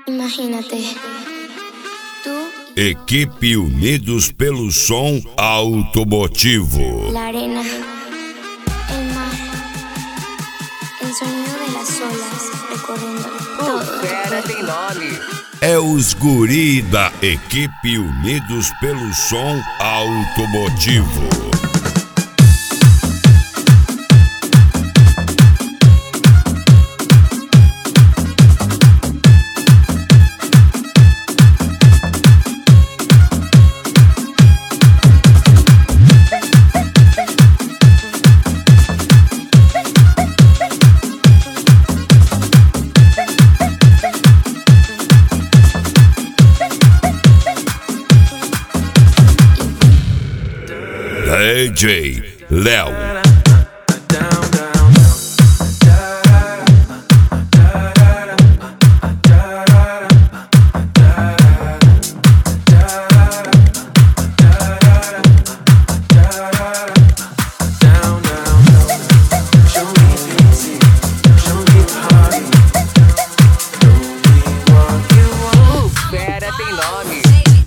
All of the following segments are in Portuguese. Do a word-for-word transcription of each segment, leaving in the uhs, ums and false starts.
Imagínate, tú, Equipe Unidos pelo Som Automotivo. la arena, el mar, el sonido de las olas recorriendo todo tu Fera cuerpo. tem nome. É os guri da Equipe Unidos pelo Som Automotivo. D J Léo. Fera tem nome.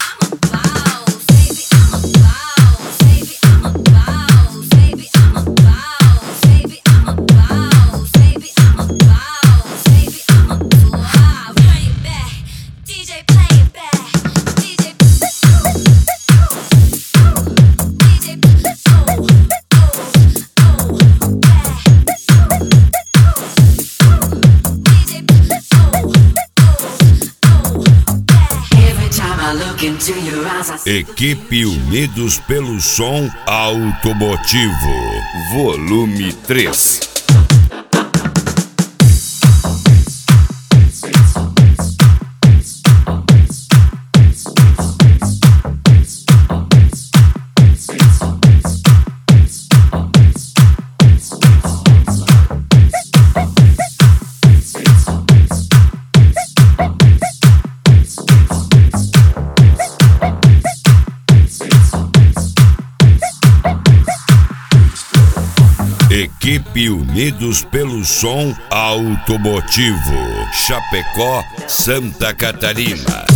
Equipe Unidos pelo Som Automotivo. Volume três. Equipe Unidos pelo Som Automotivo. Chapecó, Santa Catarina.